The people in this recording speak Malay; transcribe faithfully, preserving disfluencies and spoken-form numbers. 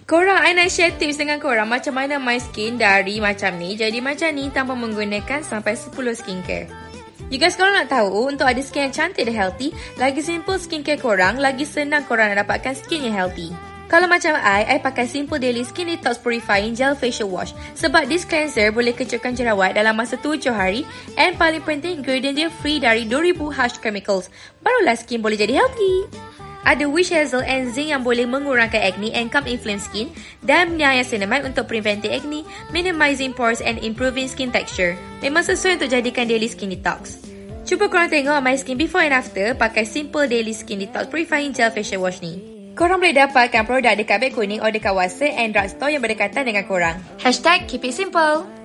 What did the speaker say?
Korang, I nak share tips dengan korang macam mana my skin dari macam ni jadi macam ni tanpa menggunakan sampai sepuluh skincare. You guys, korang nak tahu untuk ada skin yang cantik dan healthy, lagi simple skincare korang, lagi senang korang nak dapatkan skin yang healthy. Kalau macam I, I pakai Simple Daily Skin Detox Purifying Gel Facial Wash sebab this cleanser boleh kecutkan jerawat dalam masa tujuh hari and paling penting ingredient dia free dari dua ribu harsh chemicals. Barulah skin boleh jadi healthy. Ada witch hazel and zinc yang boleh mengurangkan acne and calm inflamed skin dan niacinamide untuk preventing acne, minimizing pores and improving skin texture. Memang sesuai untuk jadikan daily skin detox. Cuba korang tengok my skin before and after pakai Simple Daily Skin Detox Purifying Gel Facial Wash ni. Korang boleh dapatkan produk dekat beg kuning or dekat Watson and drugstore yang berdekatan dengan korang. Hashtag keep it simple.